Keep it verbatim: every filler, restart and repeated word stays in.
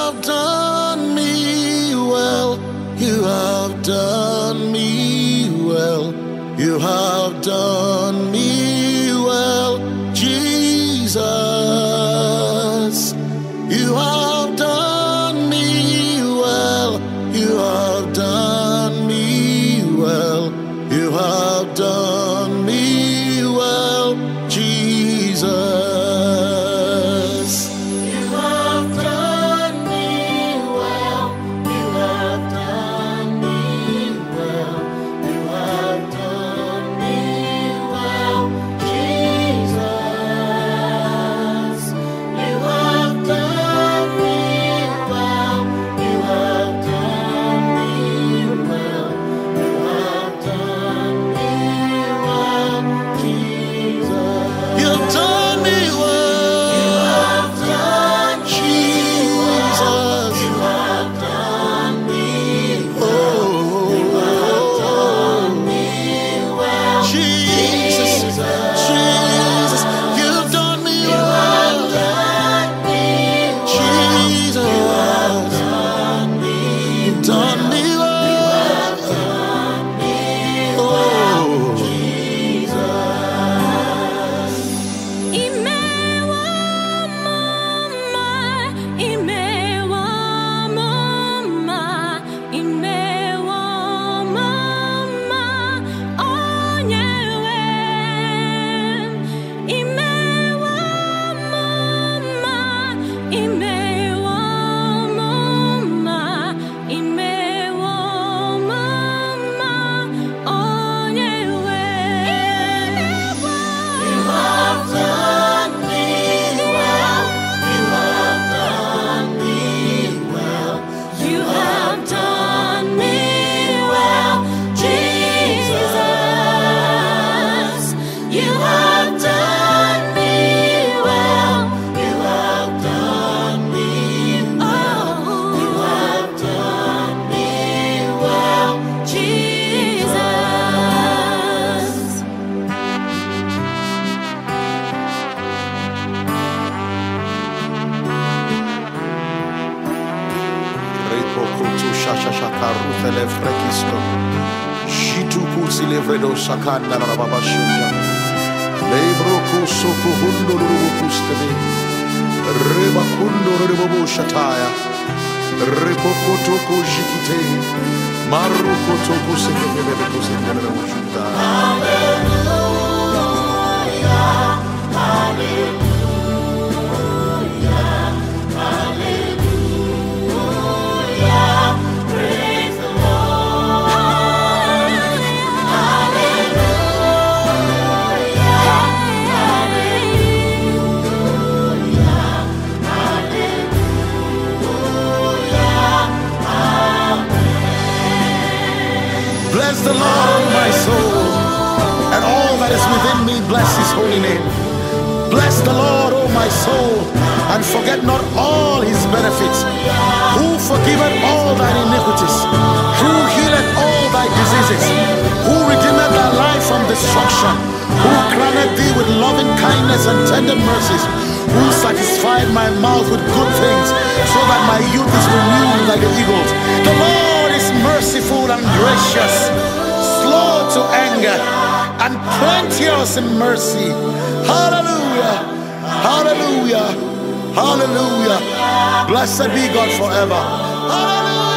have done me well. You have done me well. You have done me well, Jesus. You have done me well. You have done me well. You have done me well, Jesus. Sakanda na baba shuja lebro kusoko hundo rubu kustebe reba kundo rubu shataya repoko toko jikite maruko toko sekebe kusendele rubu shuta. Hallelujah, hallelujah. Bless the Lord, my soul, and all that is within me, bless his holy name. Bless the Lord, O my soul, and forget not all his benefits, who forgiveth all thine iniquities, who healeth all thy diseases, who redeemeth thy life from destruction, who crowned thee with loving kindness and tender mercies, who satisfied my mouth with good things, so that my youth is renewed like the eagles. The Lord is merciful and gracious, slow to anger, and plenteous in mercy. Hallelujah, hallelujah, hallelujah. Blessed be God forever. Hallelujah.